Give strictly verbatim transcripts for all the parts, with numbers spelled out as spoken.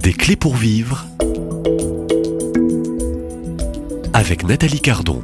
Des clés pour vivre avec Nathalie Cardon.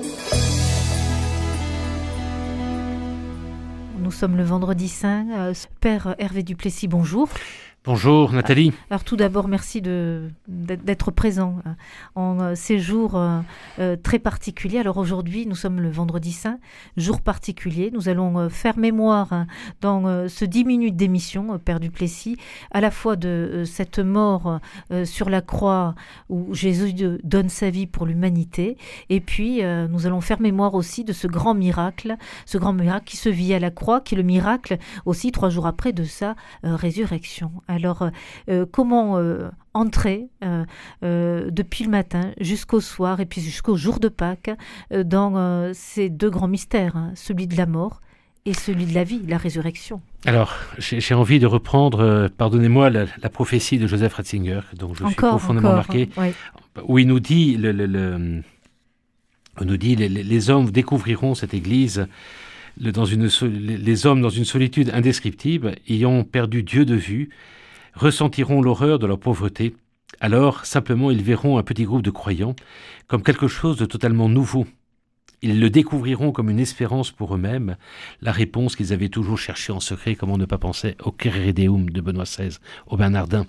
Nous sommes le vendredi saint. Euh, Père Hervé Duplessis, bonjour. Bonjour Nathalie. Alors tout d'abord, merci de, d'être présent en ces jours euh, très particuliers. Alors aujourd'hui, nous sommes le vendredi saint, jour particulier. Nous allons faire mémoire dans euh, ce dix minutes d'émission, Père Duplessis, à la fois de euh, cette mort euh, sur la croix où Jésus de, donne sa vie pour l'humanité. Et puis, euh, nous allons faire mémoire aussi de ce grand miracle, ce grand miracle qui se vit à la croix, qui est le miracle aussi trois jours après de sa euh, résurrection. Alors, euh, comment euh, entrer euh, euh, depuis le matin jusqu'au soir et puis jusqu'au jour de Pâques euh, dans euh, ces deux grands mystères, hein, celui de la mort et celui de la vie, la résurrection. Alors, j'ai, j'ai envie de reprendre, euh, pardonnez-moi, la, la prophétie de Joseph Ratzinger, dont je encore, suis profondément encore, marqué, oui. Où il nous dit, le, le, le, on nous dit les, les hommes découvriront cette Église, le, dans une, les hommes dans une solitude indescriptible, ayant perdu Dieu de vue, ressentiront l'horreur de leur pauvreté. Alors, simplement, ils verront un petit groupe de croyants comme quelque chose de totalement nouveau. Ils le découvriront comme une espérance pour eux-mêmes, la réponse qu'ils avaient toujours cherchée en secret, comme on ne pas penser au Kyrie Deum de Benoît seize, au Bernardin.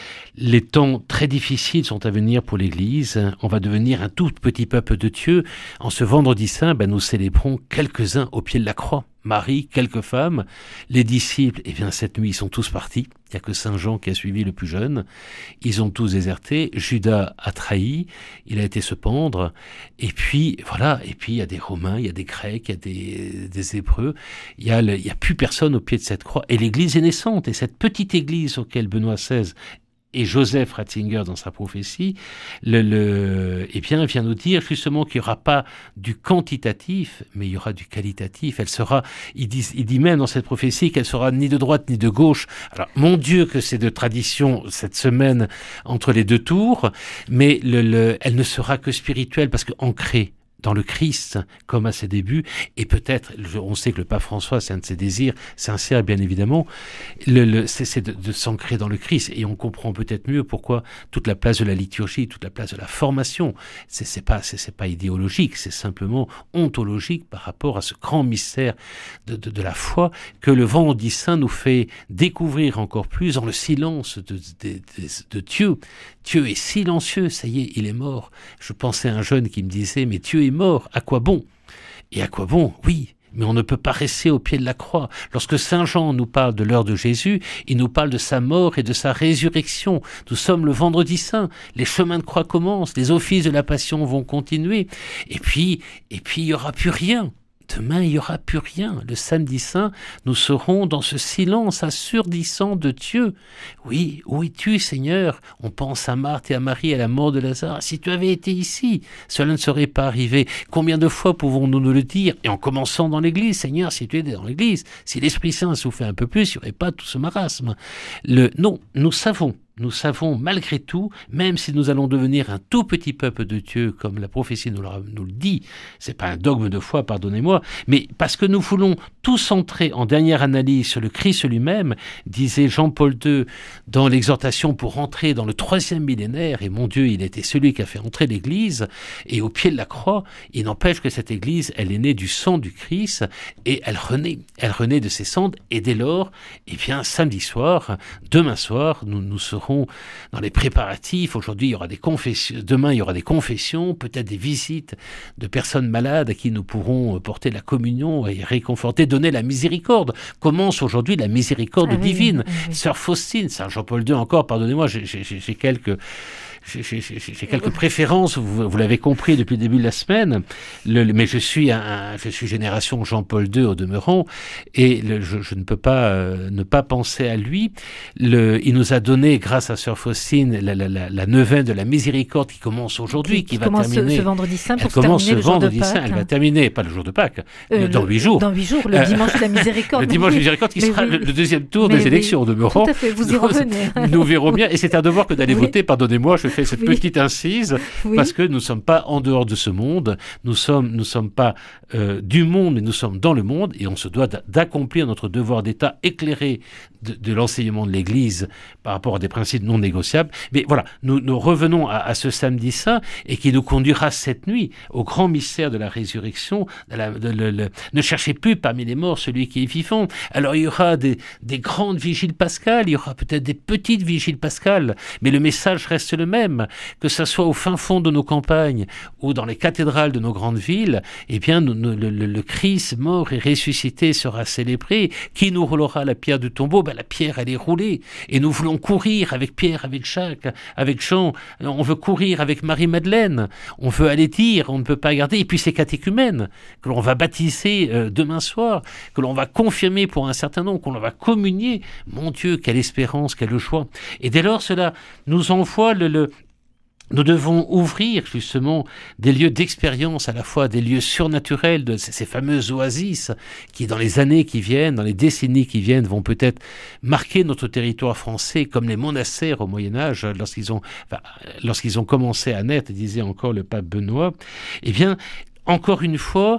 Les temps très difficiles sont à venir pour l'Église. On va devenir un tout petit peuple de Dieu. En ce vendredi saint, ben, nous célébrons quelques-uns au pied de la croix. Marie, quelques femmes, les disciples, eh bien cette nuit ils sont tous partis, il n'y a que Saint Jean qui a suivi le plus jeune, ils ont tous déserté, Judas a trahi, il a été se pendre, et puis voilà, et puis il y a des Romains, il y a des Grecs, il y a des, des Hébreux, il y a, le, il y a plus personne au pied de cette croix, et l'Église est naissante, et cette petite Église auquel Benoît seize et Joseph Ratzinger, dans sa prophétie, le, le, eh bien, vient nous dire justement qu'il n'y aura pas du quantitatif, mais il y aura du qualitatif. Elle sera, il dit, il dit même dans cette prophétie qu'elle sera ni de droite ni de gauche. Alors, mon Dieu, que c'est de tradition cette semaine entre les deux tours, mais le, le, elle ne sera que spirituelle parce qu'ancrée dans le Christ, comme à ses débuts, et peut-être, on sait que le pape François, c'est un de ses désirs, sincères bien évidemment, le, le, c'est, c'est de, de s'ancrer dans le Christ, et on comprend peut-être mieux pourquoi toute la place de la liturgie, toute la place de la formation, c'est, c'est pas, c'est, c'est pas idéologique, c'est simplement ontologique par rapport à ce grand mystère de, de, de la foi que le vendredi saint nous fait découvrir encore plus dans le silence de, de, de, de Dieu. Dieu est silencieux, ça y est, il est mort. Je pensais à un jeune qui me disait, mais Dieu est mort, à quoi bon ? Et à quoi bon ? Oui, mais on ne peut pas rester au pied de la croix. Lorsque Saint Jean nous parle de l'heure de Jésus, il nous parle de sa mort et de sa résurrection. Nous sommes le vendredi saint, les chemins de croix commencent, les offices de la passion vont continuer, et puis, et puis il n'y aura plus rien. Demain, il n'y aura plus rien. Le samedi saint, nous serons dans ce silence assourdissant de Dieu. Oui, où es-tu, Seigneur ? On pense à Marthe et à Marie à la mort de Lazare. Si tu avais été ici, cela ne serait pas arrivé. Combien de fois pouvons-nous nous le dire ? Et en commençant dans l'Église, Seigneur, si tu étais dans l'Église, si l'Esprit Saint soufflait un peu plus, il n'y aurait pas tout ce marasme. Le... Non, nous savons. Nous savons malgré tout, même si nous allons devenir un tout petit peuple de Dieu, comme la prophétie nous le, nous le dit, c'est pas un dogme de foi, pardonnez-moi, mais parce que nous voulons tous entrer en dernière analyse sur le Christ lui-même, disait Jean-Paul deux dans l'exhortation pour entrer dans le troisième millénaire, et mon Dieu, il était celui qui a fait entrer l'Église, et au pied de la croix, il n'empêche que cette Église, elle est née du sang du Christ, et elle renaît, elle renaît de ses cendres, et dès lors, eh bien, samedi soir, demain soir, nous, nous serons dans les préparatifs. Aujourd'hui, il y aura des confessions. Demain, il y aura des confessions, peut-être des visites de personnes malades à qui nous pourrons porter la communion et réconforter, donner la miséricorde. Commence aujourd'hui la miséricorde ah, divine. Oui, oui, oui. Sœur Faustine, Saint Jean-Paul deux encore, pardonnez-moi, j'ai, j'ai, j'ai quelques... J'ai, j'ai, j'ai quelques préférences, vous, vous l'avez compris depuis le début de la semaine, le, le, mais je suis, un, je suis génération Jean-Paul deux au demeurant, et le, je, je ne peux pas euh, ne pas penser à lui. Le, il nous a donné, grâce à Sœur Faustine, la, la, la, la neuvaine de la miséricorde qui commence aujourd'hui, qui, qui, qui va commence terminer. Ce, ce vendredi saint pour elle se commence terminer ce le vendredi jour de saint, Pâques. elle va terminer, pas le jour de Pâques, euh, dans le, huit jours. Dans huit jours, le dimanche de la miséricorde. Le dimanche de la miséricorde qui mais sera oui. le, le deuxième tour mais des oui. élections au demeurant. Tout à fait, vous y revenez. Nous verrons bien, et c'est un devoir que d'aller oui. voter, pardonnez-moi, je fais cette oui. petite incise, oui. parce que nous ne sommes pas en dehors de ce monde, nous sommes, nous sommes pas euh, du monde, mais nous sommes dans le monde, et on se doit d'accomplir notre devoir d'État éclairé de, de l'enseignement de l'Église par rapport à des principes non négociables. Mais voilà, nous, nous revenons à, à ce samedi saint et qui nous conduira cette nuit au grand mystère de la résurrection. De la, de, de, de, ne cherchez plus parmi les morts celui qui est vivant. Alors il y aura des, des grandes vigiles pascales, il y aura peut-être des petites vigiles pascales, mais le message reste le même, que ça soit au fin fond de nos campagnes ou dans les cathédrales de nos grandes villes, eh bien nous, nous, le, le, le Christ mort et ressuscité sera célébré. Qui nous roulera la pierre du tombeau? Ben, la pierre, elle est roulée. Et nous voulons courir avec Pierre, avec Jacques, avec Jean. On veut courir avec Marie-Madeleine. On veut aller dire, on ne peut pas garder. Et puis ces catéchumènes que l'on va baptiser euh, demain soir, que l'on va confirmer pour un certain nombre, qu'on va communier. Mon Dieu, quelle espérance, quelle joie. Et dès lors, cela nous envoie le... le Nous devons ouvrir justement des lieux d'expérience, à la fois des lieux surnaturels, de ces fameuses oasis qui, dans les années qui viennent, dans les décennies qui viennent, vont peut-être marquer notre territoire français, comme les monastères au Moyen-Âge, lorsqu'ils ont, enfin, lorsqu'ils ont commencé à naître, disait encore le pape Benoît. Eh bien, encore une fois,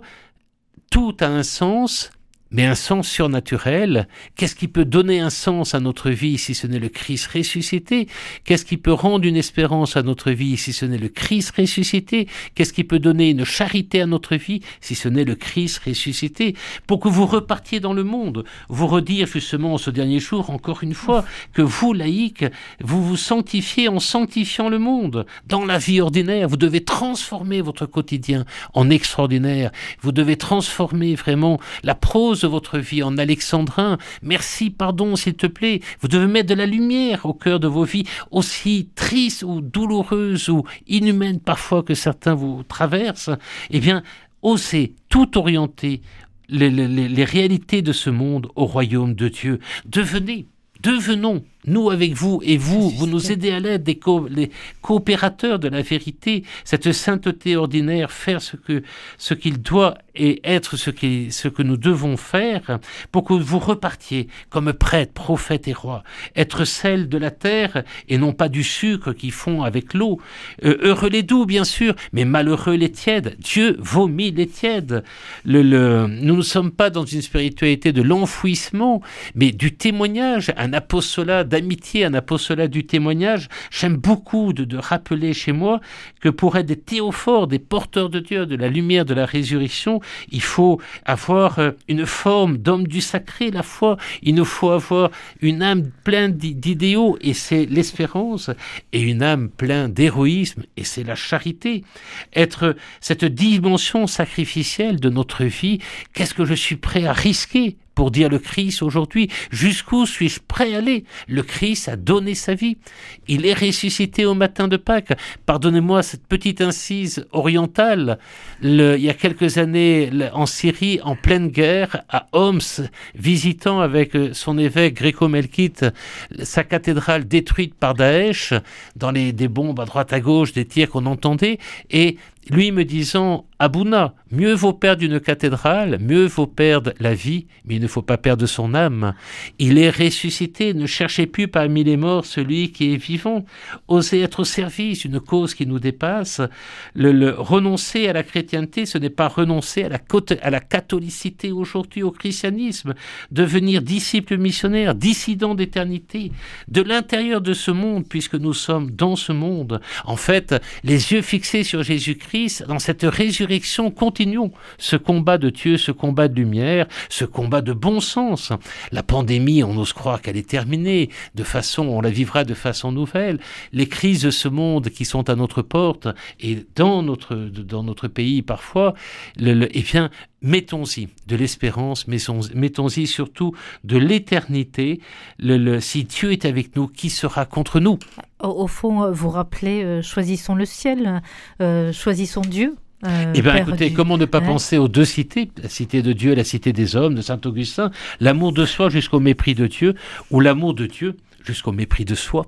tout a un sens, mais un sens surnaturel. Qu'est-ce qui peut donner un sens à notre vie si ce n'est le Christ ressuscité? Qu'est-ce qui peut rendre une espérance à notre vie si ce n'est le Christ ressuscité? Qu'est-ce qui peut donner une charité à notre vie si ce n'est le Christ ressuscité? Pour que vous repartiez dans le monde, vous redire justement en ce dernier jour, encore une fois, que vous, laïcs, vous vous sanctifiez en sanctifiant le monde. Dans la vie ordinaire, vous devez transformer votre quotidien en extraordinaire. Vous devez transformer vraiment la prose de votre vie en alexandrin. Merci, pardon, s'il te plaît. Vous devez mettre de la lumière au cœur de vos vies, aussi tristes ou douloureuses ou inhumaines parfois que certains vous traversent. Eh bien, osez tout orienter les, les, les réalités de ce monde au royaume de Dieu. Devenez, devenons, nous avec vous et vous, vous nous aidez à l'aide des co- les coopérateurs de la vérité, cette sainteté ordinaire, faire ce que ce qu'il doit et être ce, qui, ce que nous devons faire pour que vous repartiez comme prêtres, prophètes et rois, être sel de la terre et non pas du sucre qui fond avec l'eau. Euh, heureux les doux, bien sûr, mais malheureux les tièdes. Dieu vomit les tièdes. Le, le, nous ne sommes pas dans une spiritualité de l'enfouissement, mais du témoignage, un apostolat d'amitié, un apostolat du témoignage. J'aime beaucoup de, de rappeler chez moi que pour être des théophores, des porteurs de Dieu, de la lumière de la résurrection, il faut avoir une forme d'homme du sacré, la foi. Il nous faut avoir une âme pleine d'idéaux, et c'est l'espérance, et une âme pleine d'héroïsme, et c'est la charité. Être cette dimension sacrificielle de notre vie, qu'est-ce que je suis prêt à risquer pour dire le Christ aujourd'hui? Jusqu'où suis-je prêt à aller? Le Christ a donné sa vie. Il est ressuscité au matin de Pâques. Pardonnez-moi cette petite incise orientale. Le, il y a quelques années, en Syrie, en pleine guerre, à Homs, visitant avec son évêque gréco-melkite sa cathédrale détruite par Daesh, dans les, des bombes à droite à gauche, des tirs qu'on entendait, et lui me disant, Abouna, mieux vaut perdre une cathédrale, mieux vaut perdre la vie, mais il ne faut pas perdre son âme. Il est ressuscité, ne cherchez plus parmi les morts celui qui est vivant. Osez être au service d'une cause qui nous dépasse. Le, le renoncer à la chrétienté, ce n'est pas renoncer à la, à la catholicité aujourd'hui, au christianisme. Devenir disciple missionnaire, dissident d'éternité, de l'intérieur de ce monde, puisque nous sommes dans ce monde. En fait, les yeux fixés sur Jésus-Christ, dans cette résurrection, continuons ce combat de Dieu, ce combat de lumière, ce combat de bon sens. La pandémie, on ose croire qu'elle est terminée, de façon, on la vivra de façon nouvelle. Les crises de ce monde qui sont à notre porte et dans notre, dans notre pays parfois, le, le, eh bien, mettons-y de l'espérance, mettons-y surtout de l'éternité. Le, le, si Dieu est avec nous, qui sera contre nous? Au, au fond, vous rappelez, euh, choisissons le ciel, euh, choisissons Dieu. Euh, eh bien, écoutez, du... comment ne pas hein? penser aux deux cités, la cité de Dieu et la cité des hommes, de saint Augustin, l'amour de soi jusqu'au mépris de Dieu, ou l'amour de Dieu jusqu'au mépris de soi.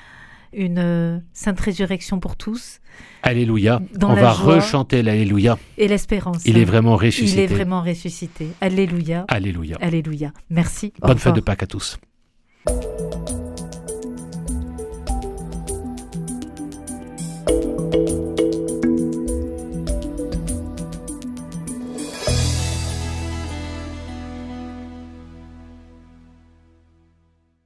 Une euh, sainte résurrection pour tous. Alléluia. Dans On la va joie rechanter l'Alléluia. Et l'espérance. Il est vraiment ressuscité. Il est vraiment ressuscité. Alléluia. Alléluia. Alléluia. Merci. Bonne fête de Pâques à tous.